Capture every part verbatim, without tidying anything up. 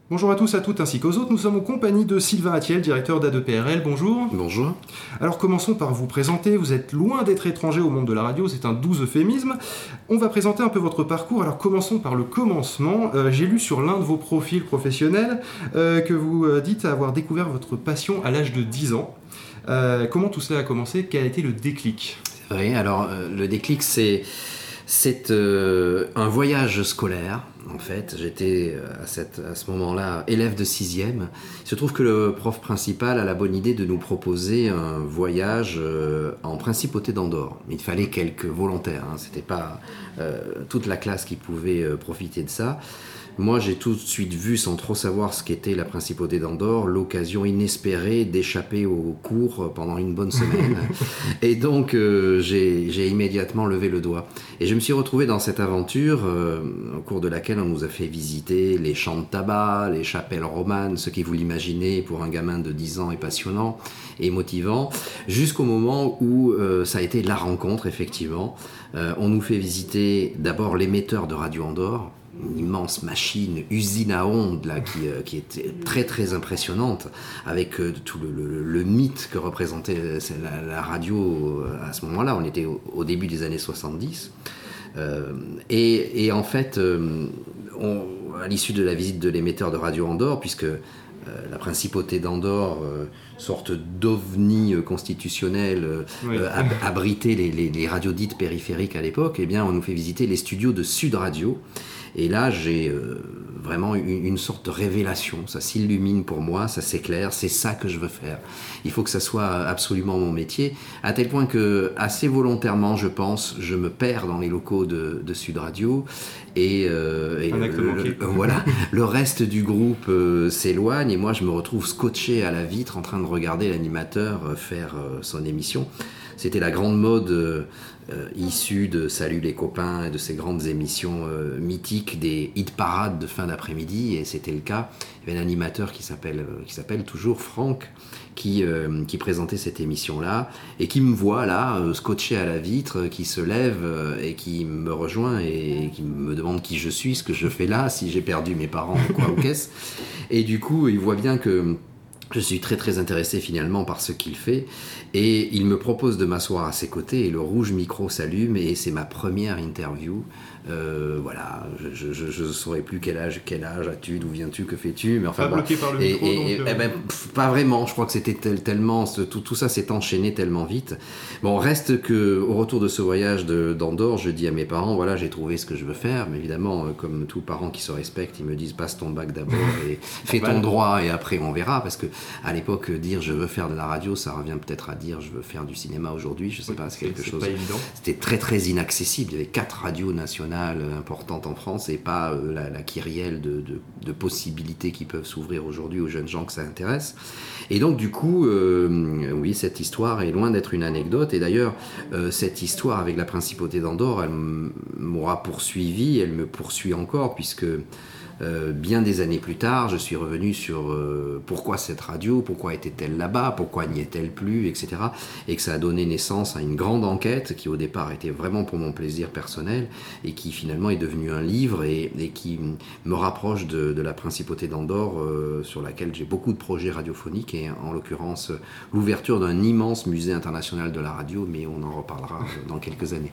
Bonjour à tous, à toutes ainsi qu'aux autres, nous sommes en compagnie de Sylvain Attiel, directeur d'A deux P R L, bonjour. Bonjour. Alors commençons par vous présenter, vous êtes loin d'être étranger au monde de la radio, c'est un doux euphémisme. On va présenter un peu votre parcours, alors commençons par le commencement. Euh, j'ai lu sur l'un de vos profils professionnels euh, que vous euh, dites avoir découvert votre passion à l'âge de dix ans. Euh, comment tout cela a commencé? Quel a été le déclic? Oui, alors euh, le déclic c'est, c'est euh, un voyage scolaire. En fait, j'étais à, cette, à ce moment-là élève de sixième. Il se trouve que le prof principal a la bonne idée de nous proposer un voyage euh, en Principauté d'Andorre. Mais il fallait quelques volontaires, hein. C'était pas euh, toute la classe qui pouvait euh, profiter de ça. Moi, j'ai tout de suite vu, sans trop savoir ce qu'était la Principauté d'Andorre, l'occasion inespérée d'échapper au cours pendant une bonne semaine. Et donc, euh, j'ai, j'ai immédiatement levé le doigt. Et je me suis retrouvé dans cette aventure, euh, au cours de laquelle on nous a fait visiter les champs de tabac, les chapelles romanes, ce qui, vous l'imaginez, pour un gamin de dix ans est passionnant et motivant, jusqu'au moment où euh, ça a été la rencontre, effectivement. Euh, on nous fait visiter d'abord l'émetteur de Radio Andorre, une immense machine, usine à ondes là, qui, euh, qui était très très impressionnante, avec euh, tout le, le, le mythe que représentait euh, la, la radio euh, à ce moment-là. On était au, au début des années soixante-dix. Euh, et, et en fait, euh, on, à l'issue de la visite de l'émetteur de Radio Andorre, puisque euh, la Principauté d'Andorre, euh, sorte d'ovni constitutionnel, euh, oui. euh, ab- abritait les, les, les radios dites périphériques à l'époque, eh bien, on nous fait visiter les studios de Sud Radio. Et là, j'ai euh, vraiment une, une sorte de révélation. Ça s'illumine pour moi, ça s'éclaire, c'est ça que je veux faire. Il faut que ça soit absolument mon métier, à tel point que, assez volontairement, je pense, je me perds dans les locaux de, de Sud Radio. Et, euh, et le, le, le, voilà, le reste du groupe euh, s'éloigne, et moi, je me retrouve scotché à la vitre en train de regarder l'animateur euh, faire euh, son émission. C'était la grande mode euh, euh, issue de Salut les copains et de ces grandes émissions euh, mythiques des hit parades de fin d'après-midi, et c'était le cas. Il y avait un animateur qui s'appelle, euh, qui s'appelle toujours Franck, qui, euh, qui présentait cette émission-là, et qui me voit là, euh, scotché à la vitre, qui se lève euh, et qui me rejoint et qui me demande qui je suis, ce que je fais là, si j'ai perdu mes parents ou quoi ou qu'est-ce. Et du coup, il voit bien que je suis très très intéressé finalement par ce qu'il fait, et il me propose de m'asseoir à ses côtés, et le rouge micro s'allume, et c'est ma première interview. Euh, voilà, je ne saurais plus quel âge, quel âge as-tu, d'où viens-tu, que fais-tu, mais enfin pas bloqué par le et, micro, et, donc et, euh... eh ben, pff, pas vraiment. Je crois que c'était tel, tellement tout, tout ça s'est enchaîné tellement vite. Bon, reste que au retour de ce voyage de, d'Andorre, je dis à mes parents, voilà, j'ai trouvé ce que je veux faire. Mais évidemment, comme tout parent qui se respecte, ils me disent passe ton bac d'abord et fais ton droit, et après on verra, parce que à l'époque, dire je veux faire de la radio, ça revient peut-être à dire je veux faire du cinéma aujourd'hui. Je sais oui, pas, c'est quelque c'est chose. Pas évident. C'était très très inaccessible. Il y avait quatre radios nationales importantes en France, et pas euh, la, la kyrielle de, de, de possibilités qui peuvent s'ouvrir aujourd'hui aux jeunes gens que ça intéresse. Et donc du coup, euh, oui, cette histoire est loin d'être une anecdote, et d'ailleurs, euh, cette histoire avec la Principauté d'Andorre, elle m'aura poursuivi, elle me poursuit encore, puisque Euh, bien des années plus tard, je suis revenu sur euh, pourquoi cette radio, pourquoi était-elle là-bas, pourquoi n'y est-elle plus, et cetera. Et que ça a donné naissance à une grande enquête qui au départ était vraiment pour mon plaisir personnel, et qui finalement est devenue un livre, et, et qui me rapproche de, de la Principauté d'Andorre, euh, sur laquelle j'ai beaucoup de projets radiophoniques, et en l'occurrence l'ouverture d'un immense musée international de la radio, mais on en reparlera dans quelques années.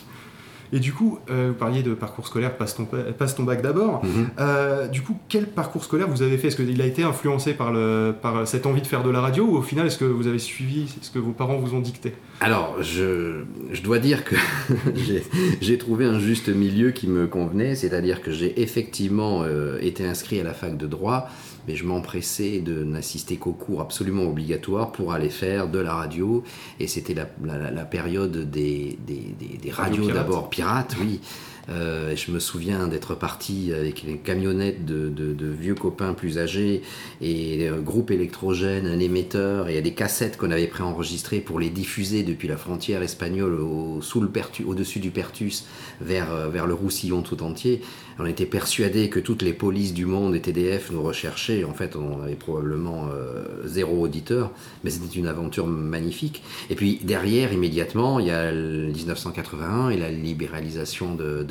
Et du coup, euh, vous parliez de parcours scolaire, passe ton, passe ton bac d'abord. Mmh. Euh, du coup, quel parcours scolaire vous avez fait? Est-ce qu'il a été influencé par, le, par cette envie de faire de la radio, ou au final, est-ce que vous avez suivi ce que vos parents vous ont dicté? Alors, je, je dois dire que j'ai, j'ai trouvé un juste milieu qui me convenait, c'est-à-dire que j'ai effectivement euh, été inscrit à la fac de droit, mais je m'empressais de n'assister qu'aux cours absolument obligatoires pour aller faire de la radio, et c'était la, la, la période des, des, des, des radios Radio d'abord pirates, oui. Euh, je me souviens d'être parti avec une camionnette de, de, de vieux copains plus âgés, et un groupe électrogène, un émetteur, et des cassettes qu'on avait préenregistrées pour les diffuser depuis la frontière espagnole au, sous le Pertu, au-dessus du Pertus vers, vers le Roussillon tout entier. On était persuadés que toutes les polices du monde et T D F nous recherchaient. En fait, on avait probablement euh, zéro auditeur, mais c'était une aventure magnifique. Et puis derrière, immédiatement, il y a le dix-neuf cent quatre-vingt-un et la libéralisation de, de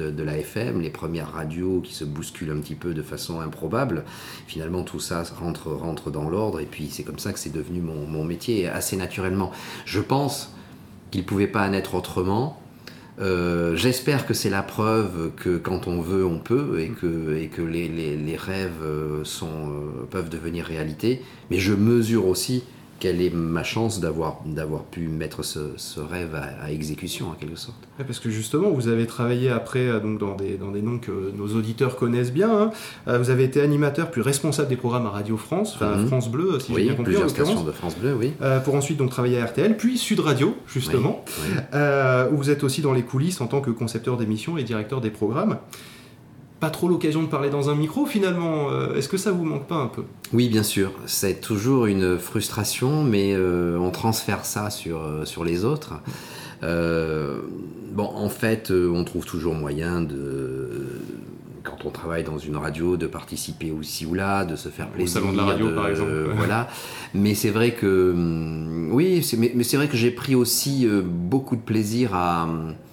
de, de la F M, les premières radios qui se bousculent un petit peu de façon improbable. Finalement, tout ça rentre, rentre dans l'ordre et puis c'est comme ça que c'est devenu mon, mon métier, assez naturellement. Je pense qu'il ne pouvait pas en être autrement. Euh, j'espère que c'est la preuve que quand on veut, on peut et que, et que les, les, les rêves sont, euh, peuvent devenir réalité. Mais je mesure aussi quelle est ma chance d'avoir, d'avoir pu mettre ce, ce rêve à, à exécution, en quelque sorte. Ouais, parce que justement, vous avez travaillé après donc, dans, des, dans des noms que nos auditeurs connaissent bien. Hein. Vous avez été animateur puis responsable des programmes à Radio France, enfin mm-hmm. France Bleu, si oui, j'ai bien compris. Plusieurs stations de France Bleu, oui. Euh, pour ensuite donc, travailler à R T L, puis Sud Radio, justement, oui, oui. Euh, où vous êtes aussi dans les coulisses en tant que concepteur d'émissions et directeur des programmes. Pas trop l'occasion de parler dans un micro finalement, euh, est-ce que ça vous manque pas un peu ? Oui, bien sûr, c'est toujours une frustration, mais euh, on transfère ça sur, euh, sur les autres. Euh, bon, en fait, euh, on trouve toujours moyen de, quand on travaille dans une radio, de participer aussi ou là, de se faire plaisir. Au salon de la radio, de, par exemple. Euh, voilà, mais c'est vrai que, hum, oui, c'est, mais, mais c'est vrai que j'ai pris aussi euh, beaucoup de plaisir à...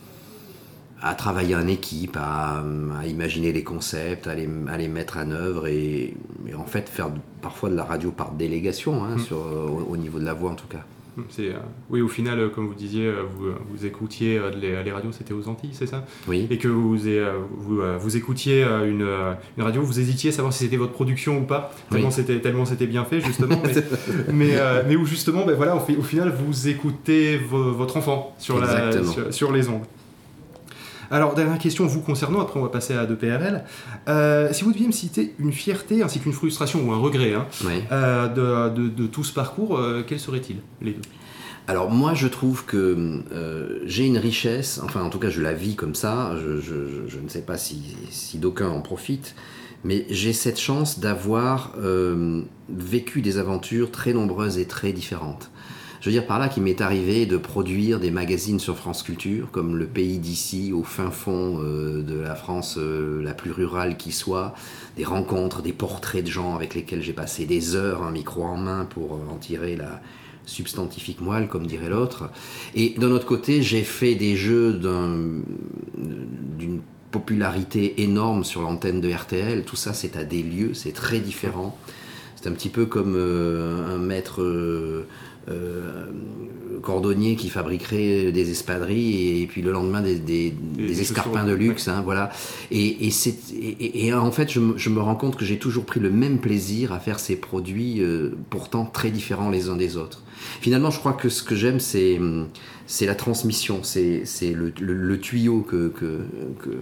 à travailler en équipe, à, à imaginer les concepts, à les, à les mettre en œuvre et, et en fait faire parfois de la radio par délégation, hein, mmh. sur, au, au niveau de la voix en tout cas. C'est, euh, oui, au final, euh, comme vous disiez, euh, vous, vous écoutiez euh, les, les radios, c'était aux Antilles, c'est ça ? Oui. Et que vous, euh, vous, euh, vous écoutiez euh, une, euh, une radio, vous hésitiez à savoir si c'était votre production ou pas, tellement, oui. c'était, tellement c'était bien fait, justement. Mais, mais, euh, mais où justement, ben, voilà, au, au final, vous écoutez vo, votre enfant sur, la, sur, sur les ondes. Alors, dernière question vous concernant, après on va passer à deux P R L. Euh, si vous deviez me citer une fierté ainsi qu'une frustration ou un regret hein, oui. euh, de, de, de tout ce parcours, euh, quels seraient-ils, les deux ? Alors moi je trouve que euh, j'ai une richesse, enfin en tout cas je la vis comme ça, je, je, je ne sais pas si, si d'aucuns en profitent, mais j'ai cette chance d'avoir euh, vécu des aventures très nombreuses et très différentes. Je veux dire par là qu'il m'est arrivé de produire des magazines sur France Culture, comme Le Pays d'ici, au fin fond euh, de la France euh, la plus rurale qui soit, des rencontres, des portraits de gens avec lesquels j'ai passé des heures, un micro en main pour en tirer la substantifique moelle, comme dirait l'autre. Et d'un autre côté, j'ai fait des jeux d'un, d'une popularité énorme sur l'antenne de R T L. Tout ça, c'est à des lieux, c'est très différent. C'est un petit peu comme euh, un maître... Euh, Euh, cordonnier qui fabriquerait des espadrilles et puis le lendemain des, des, des escarpins de luxe, hein, voilà. Et, et, c'est, et, et en fait, je me, je me rends compte que j'ai toujours pris le même plaisir à faire ces produits euh, pourtant très différents les uns des autres. Finalement, je crois que ce que j'aime, c'est, c'est la transmission, c'est, c'est le, le, le tuyau que, que, que,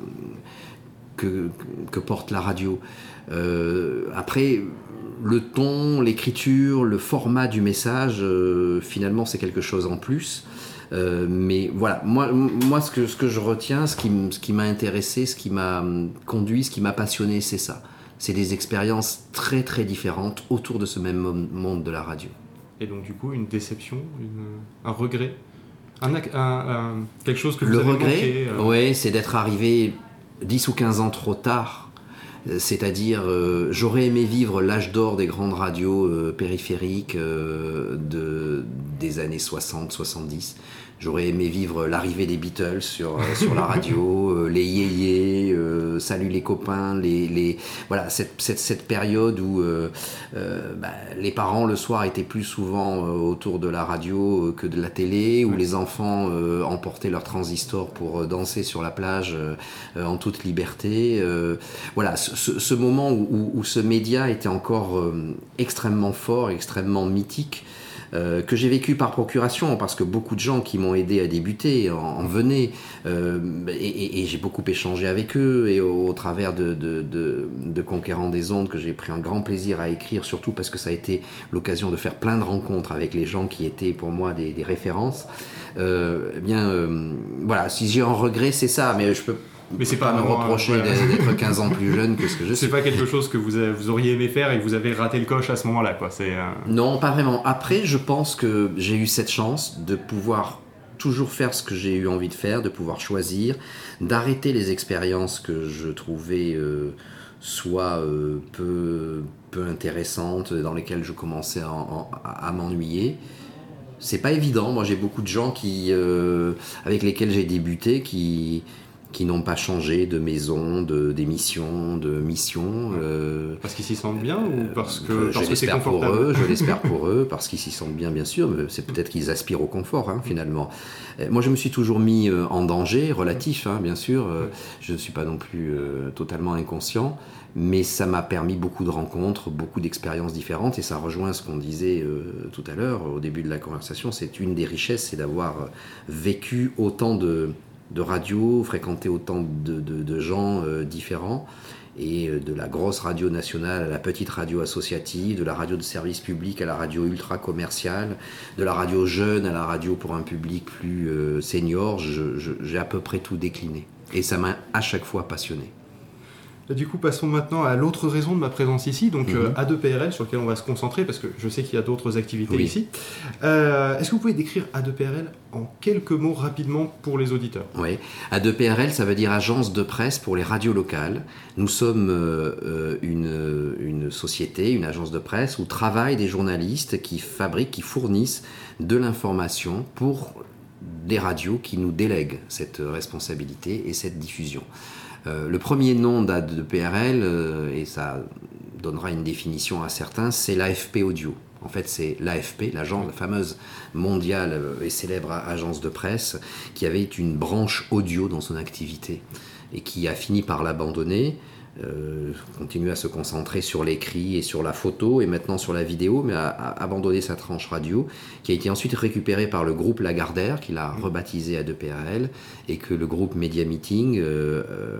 que, que porte la radio. Euh, après, le ton, l'écriture, le format du message, euh, finalement, c'est quelque chose en plus. Euh, mais voilà, moi, moi ce, que, ce que je retiens, ce qui, ce qui m'a intéressé, ce qui m'a conduit, ce qui m'a passionné, c'est ça. C'est des expériences très, très différentes autour de ce même monde de la radio. Et donc, du coup, une déception, une, un regret un, un, un, quelque chose que vous le avez regret, manqué euh... oui, c'est d'être arrivé dix ou quinze ans trop tard. C'est-à-dire, euh, j'aurais aimé vivre l'âge d'or des grandes radios euh, périphériques euh, de, des années soixante soixante-dix. J'aurais aimé vivre l'arrivée des Beatles sur, euh, sur la radio, euh, les yéyés, euh, salut les copains, les, les... voilà, cette, cette, cette période où euh, euh, bah, les parents le soir étaient plus souvent euh, autour de la radio euh, que de la télé, où les enfants euh, emportaient leur transistor pour euh, danser sur la plage euh, en toute liberté. Euh, voilà, ce, ce moment où, où, où ce média était encore euh, extrêmement fort, extrêmement mythique. Euh, que j'ai vécu par procuration parce que beaucoup de gens qui m'ont aidé à débuter en, en venaient euh, et, et, et j'ai beaucoup échangé avec eux et au, au travers de, de, de, de Conquérant des ondes que j'ai pris un grand plaisir à écrire, surtout parce que ça a été l'occasion de faire plein de rencontres avec les gens qui étaient pour moi des, des références. Euh, eh bien euh, voilà, si j'ai un regret c'est ça, mais je peux mais c'est pas, pas me reprocher euh, voilà. d'être quinze ans plus jeune que ce que je suis. C'est pas quelque chose que vous, avez, vous auriez aimé faire et que vous avez raté le coche à ce moment-là, quoi. C'est, euh... Non, pas vraiment. Après, je pense que j'ai eu cette chance de pouvoir toujours faire ce que j'ai eu envie de faire, de pouvoir choisir, d'arrêter les expériences que je trouvais euh, soit euh, peu, peu intéressantes, dans lesquelles je commençais à, à, à m'ennuyer. C'est pas évident. Moi, j'ai beaucoup de gens qui, euh, avec lesquels j'ai débuté qui... qui n'ont pas changé de maison, de, d'émission, de mission. Euh, parce qu'ils s'y sentent bien ou parce que, euh, parce je que c'est l'espère pour confortable? eux, je l'espère pour eux, parce qu'ils s'y sentent bien, bien sûr, mais c'est peut-être qu'ils aspirent au confort, hein, finalement. Euh, moi, je me suis toujours mis euh, en danger, relatif, hein, bien sûr. Euh, je ne suis pas non plus euh, totalement inconscient, mais ça m'a permis beaucoup de rencontres, beaucoup d'expériences différentes, et ça rejoint ce qu'on disait euh, tout à l'heure, au début de la conversation. C'est une des richesses, c'est d'avoir vécu autant de... de radio, fréquenter autant de, de, de gens euh, différents, et euh, de la grosse radio nationale à la petite radio associative, de la radio de service public à la radio ultra commerciale, de la radio jeune à la radio pour un public plus euh, senior. Je, je, j'ai à peu près tout décliné. Et ça m'a à chaque fois passionné. Et du coup, passons maintenant à l'autre raison de ma présence ici, donc mm-hmm. euh, A deux P R L, sur lequel on va se concentrer, parce que je sais qu'il y a d'autres activités oui. ici. Euh, est-ce que vous pouvez décrire A deux P R L en quelques mots rapidement pour les auditeurs? Oui, A deux P R L, ça veut dire Agence de presse pour les radios locales. Nous sommes euh, une, une société, une agence de presse, où travaillent des journalistes qui fabriquent, qui fournissent de l'information pour des radios qui nous délèguent cette responsabilité et cette diffusion. Euh, le premier nom d'A deux P R L, euh, et ça donnera une définition à certains, c'est l'A F P Audio. En fait, c'est l'A F P, l'agence, la fameuse mondiale et célèbre agence de presse, qui avait une branche audio dans son activité et qui a fini par l'abandonner, euh, continue à se concentrer sur l'écrit et sur la photo et maintenant sur la vidéo, mais a, a abandonné sa tranche radio, qui a été ensuite récupérée par le groupe Lagardère, qui l'a rebaptisé A deux P R L, et que le groupe Media Meeting euh, euh,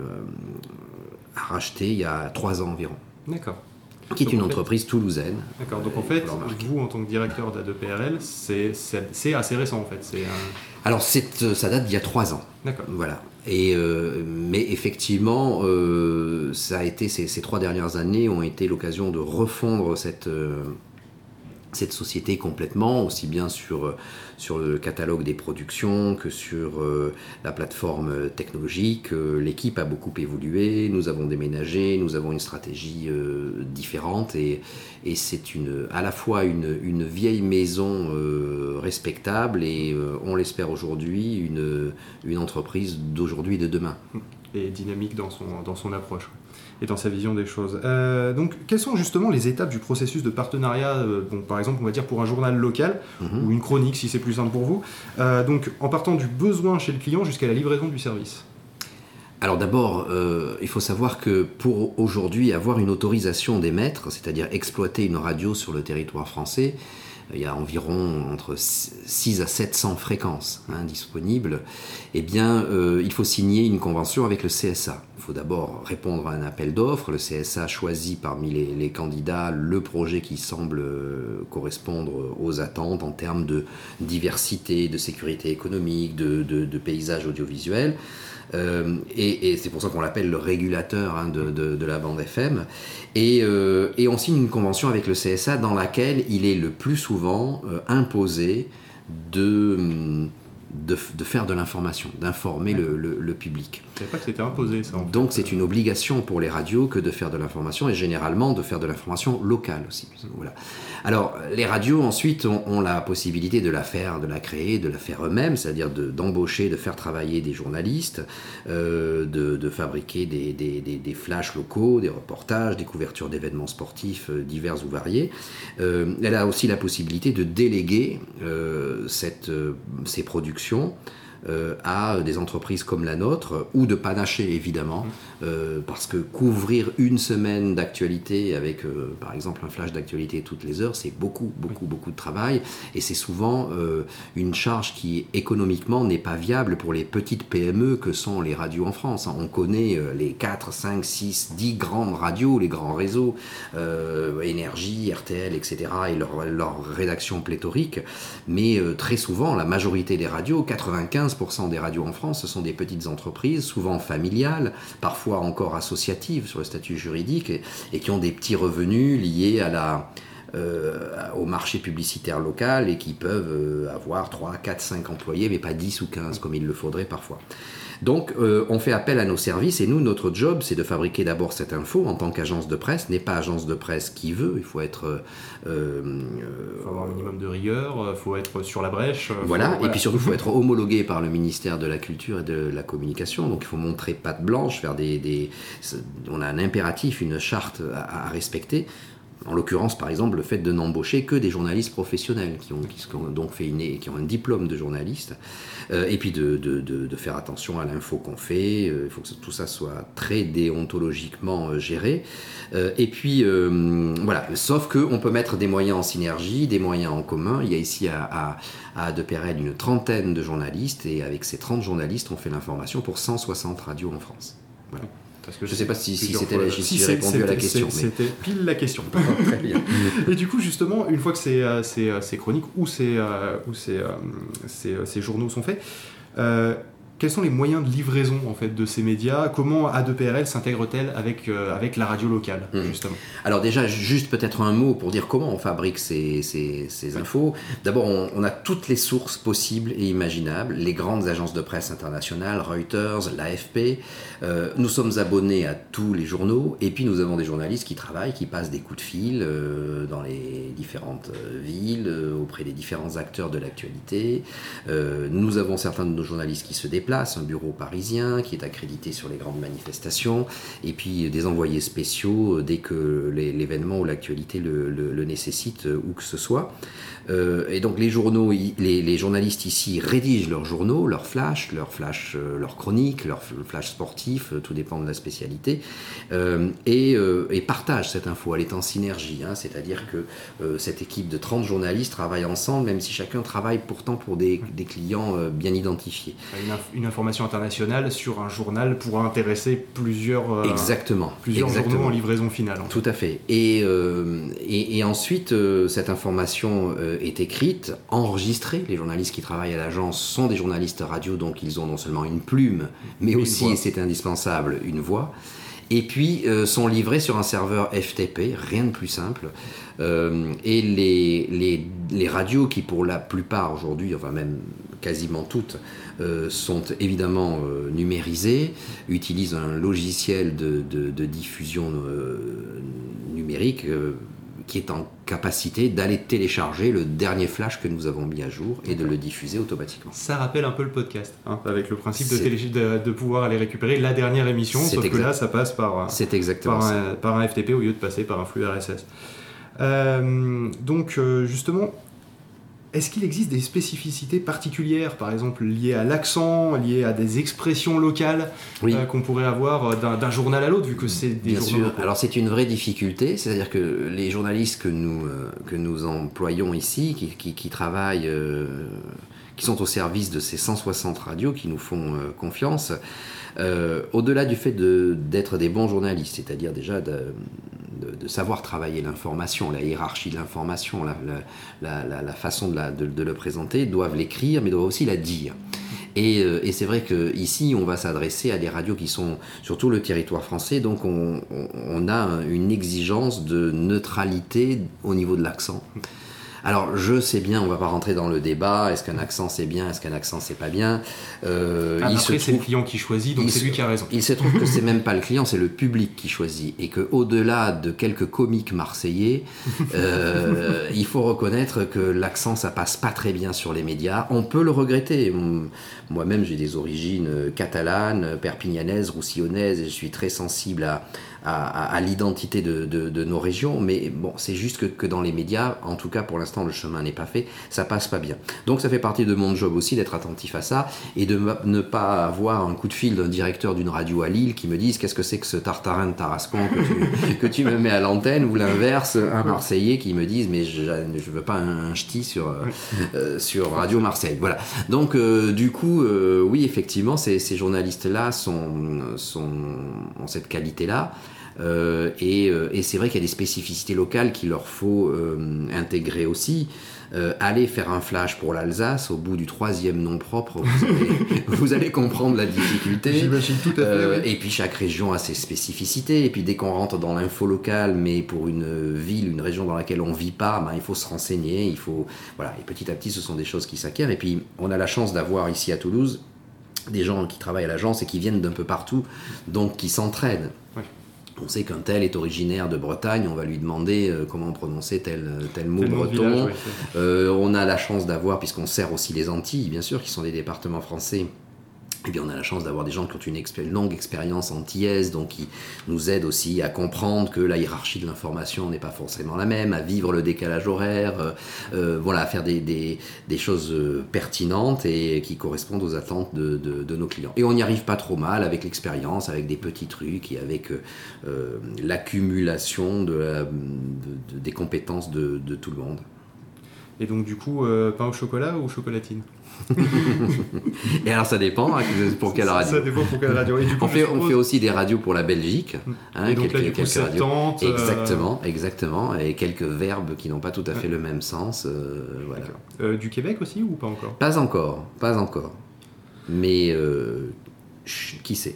a racheté il y a trois ans environ. D'accord. Qui est donc une en fait, entreprise toulousaine. D'accord, donc en fait, vous en tant que directeur d'A deux P R L, c'est, c'est, c'est assez récent en fait. C'est un... Alors c'est, ça date d'il y a trois ans. D'accord. Voilà. Et, euh, mais effectivement, euh, ça a été, ces, ces trois dernières années ont été l'occasion de refondre cette, euh, cette société complètement, aussi bien sur, sur le catalogue des productions que sur euh, la plateforme technologique. Euh, l'équipe a beaucoup évolué, nous avons déménagé, nous avons une stratégie euh, différente et, et c'est une, à la fois une, une vieille maison euh, respectable et euh, on l'espère aujourd'hui une, une entreprise d'aujourd'hui et de demain. Et dynamique dans son, dans son approche et dans sa vision des choses. Euh, donc, quelles sont justement les étapes du processus de partenariat, euh, bon, par exemple, on va dire pour un journal local, mm-hmm. ou une chronique si c'est plus simple pour vous, euh, donc en partant du besoin chez le client jusqu'à la livraison du service? Alors d'abord, euh, il faut savoir que pour aujourd'hui avoir une autorisation d'émettre, c'est-à-dire exploiter une radio sur le territoire français, il y a environ entre six à sept cents fréquences hein, disponibles, eh bien, euh, il faut signer une convention avec le C S A. Il faut d'abord répondre à un appel d'offres. Le C S A choisit parmi les, les candidats le projet qui semble euh, correspondre aux attentes en termes de diversité, de sécurité économique, de, de, de paysage audiovisuel. Euh, et, et c'est pour ça qu'on l'appelle le régulateur hein, de, de, de la bande F M. Et, euh, et on signe une convention avec le C S A dans laquelle il est le plus souvent euh, imposé de, de, de faire de l'information, d'informer le, le, le public. Je ne savais pas que c'était imposé ça. En fait. Donc c'est une obligation pour les radios que de faire de l'information et généralement de faire de l'information locale aussi. Voilà. Alors les radios ensuite ont, ont la possibilité de la faire, de la créer, de la faire eux-mêmes, c'est-à-dire de, d'embaucher, de faire travailler des journalistes, euh, de, de fabriquer des, des, des, des flashs locaux, des reportages, des couvertures d'événements sportifs euh, divers ou variés. Euh, elle a aussi la possibilité de déléguer euh, cette, euh, ces productions Euh, à des entreprises comme la nôtre, ou de panacher évidemment, euh, parce que couvrir une semaine d'actualité avec euh, par exemple un flash d'actualité toutes les heures, c'est beaucoup, beaucoup, beaucoup de travail, et c'est souvent euh, une charge qui économiquement n'est pas viable pour les petites P M E que sont les radios en France. On connaît euh, les quatre, cinq, six, dix grandes radios, les grands réseaux, euh, Énergie, R T L, et cetera, et leur, leur rédaction pléthorique, mais euh, très souvent, la majorité des radios, quatre-vingt-quinze pour cent des radios en France, ce sont des petites entreprises, souvent familiales, parfois encore associatives sur le statut juridique, et, et qui ont des petits revenus liés à la, euh, au marché publicitaire local et qui peuvent euh, avoir trois, quatre, cinq employés, mais pas dix ou quinze comme il le faudrait parfois. Donc euh, on fait appel à nos services et nous, notre job, c'est de fabriquer d'abord cette info en tant qu'agence de presse, n'est pas agence de presse qui veut, il faut être... Euh, il faut avoir un minimum de rigueur, il faut être sur la brèche. Voilà, faut, et voilà. puis surtout il faut être homologué par le ministère de la Culture et de la Communication, donc il faut montrer patte blanche, faire des... des on a un impératif, une charte à, à respecter. En l'occurrence, par exemple, le fait de n'embaucher que des journalistes professionnels qui ont, qui ont donc fait une, qui ont un diplôme de journaliste, euh, et puis de, de, de, de faire attention à l'info qu'on fait. Euh, il faut que tout ça soit très déontologiquement euh, géré. Euh, et puis euh, voilà. Sauf que on peut mettre des moyens en synergie, des moyens en commun. Il y a ici à, à, à De Perel une trentaine de journalistes, et avec ces trente journalistes, on fait l'information pour cent soixante radios en France. Voilà. Parce que je ne sais pas si, si c'était fois, la, si si j'ai répondu à la question. Mais... C'était pile la question. Très bien. Et du coup, justement, une fois que ces, ces, ces chroniques ou ces, ou ces, ces, ces journaux sont faits, euh, quels sont les moyens de livraison en fait, de ces médias? Comment A deux P R L s'intègre-t-elle avec, euh, avec la radio locale, mmh. justement? Alors déjà, juste peut-être un mot pour dire comment on fabrique ces, ces, ces infos. D'abord, on, on a toutes les sources possibles et imaginables, les grandes agences de presse internationales, Reuters, l'A F P. Euh, nous sommes abonnés à tous les journaux, et puis nous avons des journalistes qui travaillent, qui passent des coups de fil euh, dans les différentes euh, villes, euh, auprès des différents acteurs de l'actualité. Euh, nous avons certains de nos journalistes qui se déplacent, un bureau parisien qui est accrédité sur les grandes manifestations, et puis des envoyés spéciaux dès que l'événement ou l'actualité le, le, le nécessite, où que ce soit. Euh, et donc les journaux, les, les journalistes ici rédigent leurs journaux, leurs flashs, leurs flash, leurs chroniques, leurs flash sportifs, tout dépend de la spécialité, euh, et, euh, et partagent cette info. Elle est en synergie, hein, c'est-à-dire que euh, cette équipe de trente journalistes travaille ensemble, même si chacun travaille pourtant pour des, des clients euh, bien identifiés. Une, inf- une information internationale sur un journal pourra intéresser plusieurs, euh, exactement, plusieurs exactement. journaux en livraison finale. En Tout à fait. Et, euh, et, et ensuite, euh, cette information euh, est écrite, enregistrée. Les journalistes qui travaillent à l'agence sont des journalistes radio, donc ils ont non seulement une plume, mais une aussi, voix. et c'est indispensable, une voix. Et puis euh, sont livrés sur un serveur F T P, rien de plus simple. Euh, et les, les, les radios qui, pour la plupart aujourd'hui, enfin même quasiment toutes, euh, sont évidemment euh, numérisées, utilisent un logiciel de, de, de diffusion euh, numérique euh, qui est en capacité d'aller télécharger le dernier flash que nous avons mis à jour et de le diffuser automatiquement. Ça rappelle un peu le podcast, hein, avec le principe de, télé- de, de pouvoir aller récupérer la dernière émission, C'est sauf exact. que là, ça passe par, C'est exactement par, ça. un, par un F T P au lieu de passer par un flux R S S. Euh, donc, euh, justement, est-ce qu'il existe des spécificités particulières, par exemple liées à l'accent, liées à des expressions locales Oui. euh, qu'on pourrait avoir d'un, d'un journal à l'autre, vu que c'est des Bien journaux sûr. locaux? Alors c'est une vraie difficulté, c'est-à-dire que les journalistes que nous, euh, que nous employons ici, qui, qui, qui travaillent, euh, qui sont au service de ces cent soixante radios qui nous font euh, confiance, euh, au-delà du fait de, d'être des bons journalistes, c'est-à-dire déjà de, de, de savoir travailler l'information, la hiérarchie de l'information, la, la, la, la façon de, la, de, de le présenter, doivent l'écrire, mais doivent aussi la dire. Et, euh, et c'est vrai qu'ici, on va s'adresser à des radios qui sont sur tout le territoire français, donc on, on, on a une exigence de neutralité au niveau de l'accent. Alors, je sais bien, on ne va pas rentrer dans le débat, est-ce qu'un accent c'est bien, est-ce qu'un accent c'est pas bien. Euh, ah, il après, se c'est trouve, le client qui choisit, donc c'est se, lui qui a raison. Il se trouve que c'est même pas le client, c'est le public qui choisit. Et qu'au-delà de quelques comiques marseillais, euh, il faut reconnaître que l'accent, ça passe pas très bien sur les médias. On peut le regretter. Moi-même, j'ai des origines catalanes, perpignanaises, roussillonnaises, et je suis très sensible à... À, à, à l'identité de, de, de nos régions, mais bon, c'est juste que, que dans les médias, en tout cas pour l'instant le chemin n'est pas fait, ça passe pas bien. Donc ça fait partie de mon job aussi d'être attentif à ça et de m- ne pas avoir un coup de fil d'un directeur d'une radio à Lille qui me dise qu'est-ce que c'est que ce tartarin de Tarascon que tu, que tu me mets à l'antenne, ou l'inverse, un Marseillais qui me dise mais je, je veux pas un, un ch'ti sur, euh, sur Radio Marseille. Voilà. Donc euh, du coup, euh, oui effectivement, ces, ces journalistes-là sont, sont, ont cette qualité-là. Euh, et, euh, et c'est vrai qu'il y a des spécificités locales qu'il leur faut euh, intégrer aussi. Euh, aller faire un flash pour l'Alsace, au bout du troisième nom propre, vous allez, vous allez comprendre la difficulté. J'imagine tout à fait. Euh, oui. Et puis chaque région a ses spécificités. Et puis dès qu'on rentre dans l'info locale, mais pour une ville, une région dans laquelle on ne vit pas, ben, il faut se renseigner. Il faut, voilà. Et petit à petit, ce sont des choses qui s'acquièrent. Et puis on a la chance d'avoir ici à Toulouse des gens qui travaillent à l'agence et qui viennent d'un peu partout, donc qui s'entraident. Ouais. On sait qu'un tel est originaire de Bretagne, on va lui demander euh, comment prononcer tel, tel mot tel breton. Village, ouais, euh, on a la chance d'avoir, puisqu'on sert aussi les Antilles, bien sûr, qui sont des départements français, et bien on a la chance d'avoir des gens qui ont une, expé- une longue expérience antillaise, donc qui nous aident aussi à comprendre que la hiérarchie de l'information n'est pas forcément la même, à vivre le décalage horaire, euh, euh, voilà, à faire des, des, des choses pertinentes et qui correspondent aux attentes de, de, de nos clients. Et on n'y arrive pas trop mal avec l'expérience, avec des petits trucs et avec euh, l'accumulation de la, de, de, des compétences de, de tout le monde. Et donc du coup, euh, pain au chocolat ou chocolatine? Et alors ça dépend hein, pour quelle radio. Ça dépend pour quelle radio. Et du coup, on, fait, suppose... on fait aussi des radios pour la Belgique. Hein, et donc quelques, là, du coup, quelques radios. septante, exactement, exactement. Et quelques verbes qui n'ont pas tout à fait ouais. le même sens. Euh, voilà. Euh, du Québec aussi ou pas encore? Pas encore, pas encore. Mais euh, qui sait.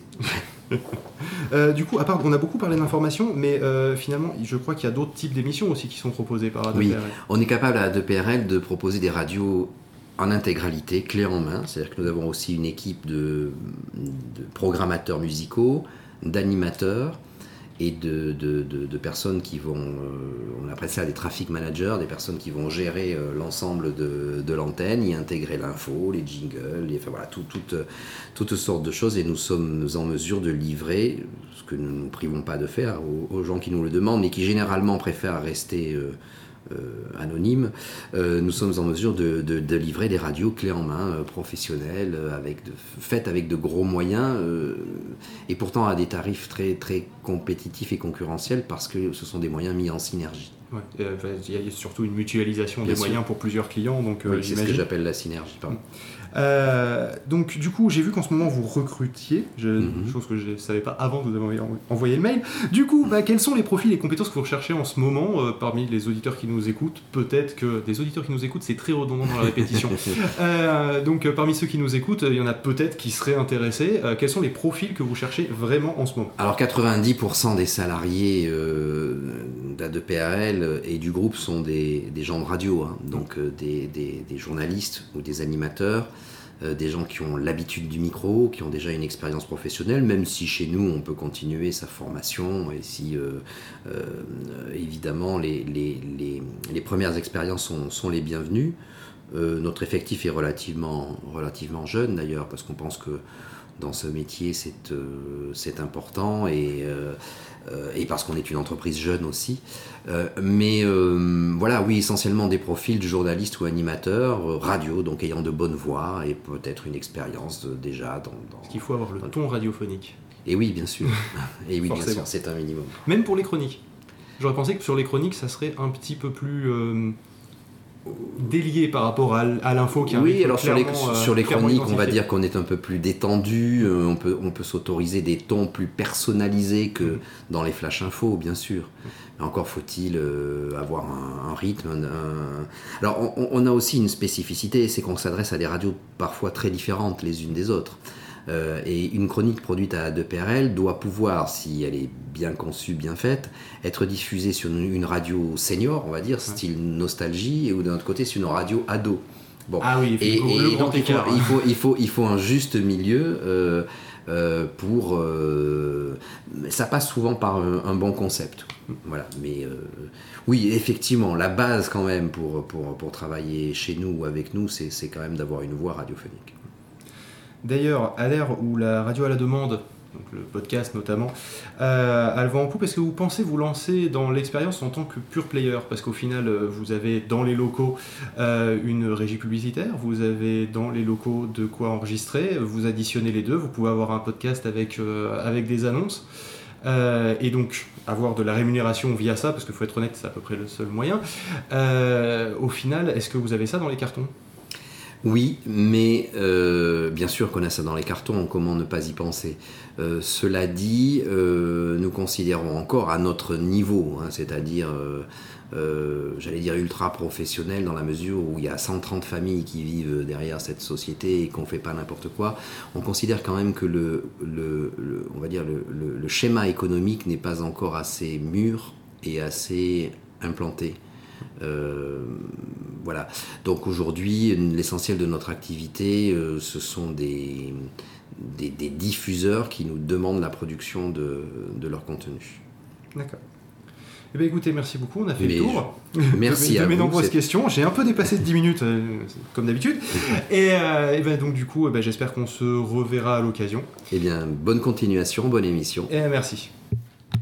euh, du coup, à part, on a beaucoup parlé d'information, mais euh, finalement, je crois qu'il y a d'autres types d'émissions aussi qui sont proposées par A deux P R L. Oui, on est capable à A deux P R L de proposer des radios en intégralité, clé en main. C'est-à-dire que nous avons aussi une équipe de, de programmateurs musicaux, d'animateurs et de, de, de, de personnes qui vont, euh, on appelle ça des traffic managers, des personnes qui vont gérer euh, l'ensemble de, de l'antenne, y intégrer l'info, les jingles, les, enfin voilà, tout, tout, toutes sortes de choses. Et nous sommes en mesure de livrer, ce que nous ne nous privons pas de faire aux, aux gens qui nous le demandent, mais qui généralement préfèrent rester euh, Euh, anonyme, euh, nous sommes en mesure de, de, de livrer des radios clés en main, euh, professionnelles, euh, avec de, faites avec de gros moyens, euh, et pourtant à des tarifs très, très compétitifs et concurrentiels, parce que ce sont des moyens mis en synergie. Ouais, il euh, y a surtout une mutualisation Bien des sûr. moyens pour plusieurs clients. Donc, oui, euh, c'est ce que j'appelle la synergie. Pardon. Euh, donc du coup, j'ai vu qu'en ce moment vous recrutiez, je, mm-hmm. chose que je ne savais pas avant que vous avez envoyé le mail. Du coup, bah, quels sont les profils et les compétences que vous recherchez en ce moment euh, parmi les auditeurs qui nous écoutent? Peut-être que des auditeurs qui nous écoutent, c'est très redondant dans la répétition. euh, donc euh, parmi ceux qui nous écoutent, il y en a peut-être qui seraient intéressés. Euh, quels sont les profils que vous cherchez vraiment en ce moment? Alors quatre-vingt-dix pour cent des salariés euh, d'A deux P R L et du groupe sont des, des gens de radio, hein, donc euh, des, des, des journalistes ou des animateurs. Euh, des gens qui ont l'habitude du micro, qui ont déjà une expérience professionnelle, même si chez nous on peut continuer sa formation et si euh, euh, évidemment les, les, les, les premières expériences sont, sont les bienvenues. Euh, notre effectif est relativement, relativement jeune d'ailleurs, parce qu'on pense que dans ce métier c'est, euh, c'est important et, euh, euh, et parce qu'on est une entreprise jeune aussi. Euh, mais euh, voilà, oui, essentiellement des profils de journalistes ou animateurs, euh, radio, donc ayant de bonnes voix et peut-être une expérience euh, déjà dans... dans Parce qu'il faut avoir le ton radiophonique. Et oui, bien sûr. Et oui, bien sûr, c'est un minimum. Même pour les chroniques. J'aurais pensé que sur les chroniques, ça serait un petit peu plus... Euh... délié par rapport à, à l'info qui arrive. Oui, alors sur les, euh, sur les chroniques, on va dire qu'on est un peu plus détendu, euh, on peut, on peut s'autoriser des tons plus personnalisés que mmh. dans les flash infos, bien sûr. Mais encore faut-il euh, avoir un, un rythme. Un, un... Alors on, on a aussi une spécificité, c'est qu'on s'adresse à des radios parfois très différentes les unes des autres. Euh, et une chronique produite à A deux P R L doit pouvoir, si elle est bien conçue, bien faite, être diffusée sur une, une radio senior, on va dire, ouais. style nostalgie, et ou d'un autre côté sur une radio ado. Bon. Ah oui, et, et donc il faut, il, faut, il, faut, il faut un juste milieu euh, euh, pour... Euh, ça passe souvent par un, un bon concept. Voilà, mais euh, oui, effectivement, la base quand même pour, pour, pour travailler chez nous ou avec nous, c'est, c'est quand même d'avoir une voix radiophonique. D'ailleurs, à l'ère où la radio à la demande, donc le podcast notamment, euh, a le vent en poupe, est-ce que vous pensez vous lancer dans l'expérience en tant que pure player? Parce qu'au final, vous avez dans les locaux euh, une régie publicitaire, vous avez dans les locaux de quoi enregistrer, vous additionnez les deux, vous pouvez avoir un podcast avec, euh, avec des annonces. Euh, et donc avoir de la rémunération via ça, parce qu'il faut être honnête, c'est à peu près le seul moyen. Euh, au final, est-ce que vous avez ça dans les cartons? Oui, mais euh, bien sûr qu'on a ça dans les cartons, comment ne pas y penser. Euh, cela dit, euh, nous considérons encore à notre niveau, hein, c'est-à-dire, euh, euh, j'allais dire ultra professionnel, dans la mesure où il y a cent trente familles qui vivent derrière cette société et qu'on ne fait pas n'importe quoi. On considère quand même que le, le, le, on va dire le, le, le schéma économique n'est pas encore assez mûr et assez implanté. Euh, voilà. Donc aujourd'hui, l'essentiel de notre activité, euh, ce sont des, des, des diffuseurs qui nous demandent la production de, de leur contenu. D'accord. Eh bien écoutez, merci beaucoup, on a fait Mais le tour je... merci de, de à mes vous, nombreuses c'est... questions. J'ai un peu dépassé de dix minutes, euh, comme d'habitude. et, euh, et ben donc du coup, eh ben, j'espère qu'on se reverra à l'occasion. Eh bien, bonne continuation, bonne émission. Et merci.